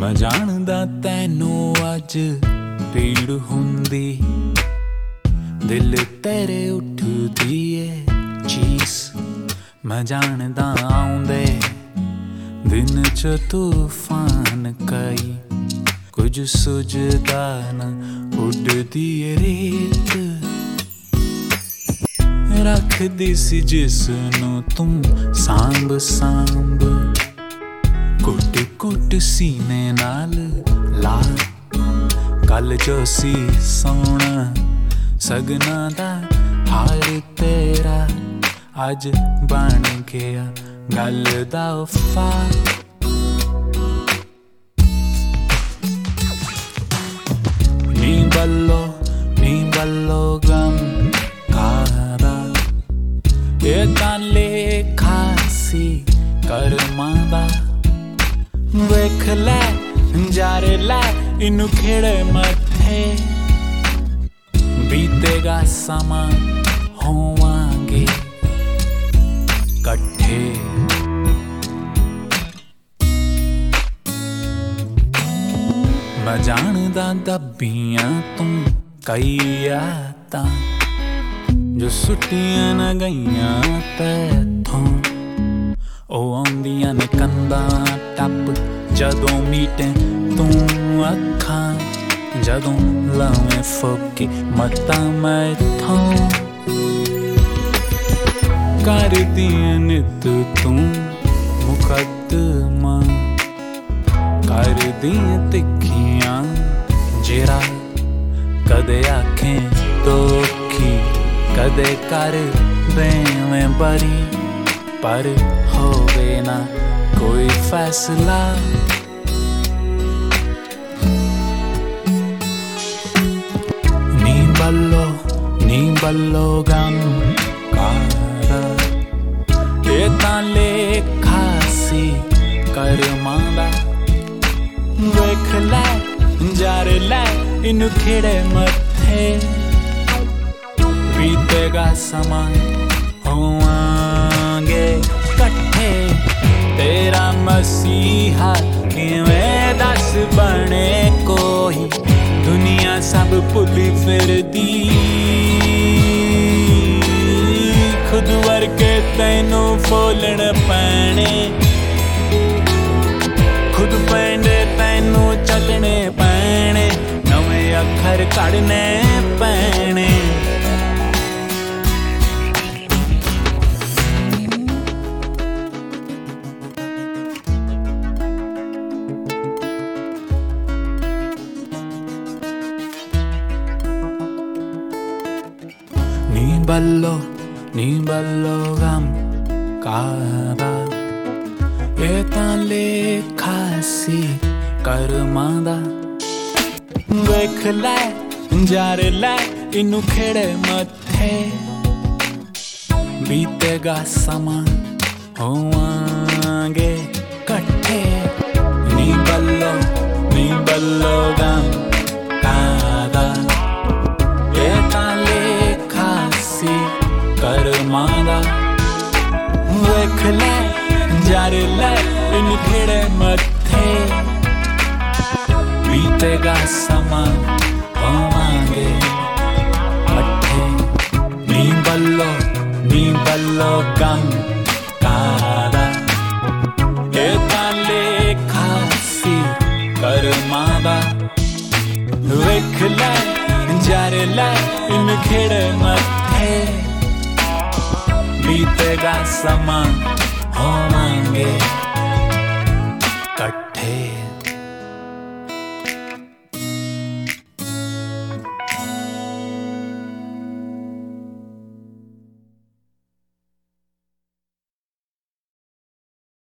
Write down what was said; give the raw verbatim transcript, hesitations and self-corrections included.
मैं जानदा तैनू अज पीड़ हुंदी, दिल तेरे उठदी है चीस। मैं जानदा आउंदे दिन च तूफान कई, कुछ सुझदा न उड़दी है रेत। रखदी सी जिसनू तुम सांभ सांभ, कुट कुट सीने नाल ला। कल जो सी सोना सगना दा हार तेरा, अज बन गया गल दा उफा। नी बल्लो नी बल्लो गम कादा, ये तां लेखा सी करमां दा। वेख लै जार लै इनू खेड़े मथे, बीतेगा समा होवांगे कट्ठे। मैं जानदा दब्बियां तू कई आदतां, जो सुटियां न गईयां तैथों। ओ आउंदियां ने कंधां टप जदों मीटे तू अखां, जदों लावें फोके मतां मैथों। कर दियां नित तू मुकदमा, कर दियां तिखियां जेरा। कदे आखें दोखी कदे कर देवें बरी, पर होवे ना कोई फैसला। नी बल्लो नी बल्लो गम कादा, ये तां लेखा सी करमां दा। वेख लै जार लै इनू खेड़े मथे, बीतेगा समा होवांगे कट्ठे। तेरा मसीहा किवें दस बने कोई, दुनिया सब भुली फिरदी। खुद वर्गे तैनू फोलण पैणे, खुद पैंडे तैनू चलने पैणे। नवें अखर कढ़ने पैणे। नी बल्लो नी बल्लो गम कादा, ये तां लेखा सी करमां दा। वेख लै जार लै इनू खेड़े मथे, बीतेगा समा होवांगे कट्ठे। नी बल्लो नी बल्लो गम कादा, ये तां लेखा सी करमां दा। वेख लै जार लै इनू खेड़े मथे, बीतेगा समा होवांगे कट्ठे। नी बल्लो नी बल्लो गम कादा, ये तां लेखा सी करमां दा। वेख लै जार लै इनू खेड़े मथे, बीतेगा समा होवांगे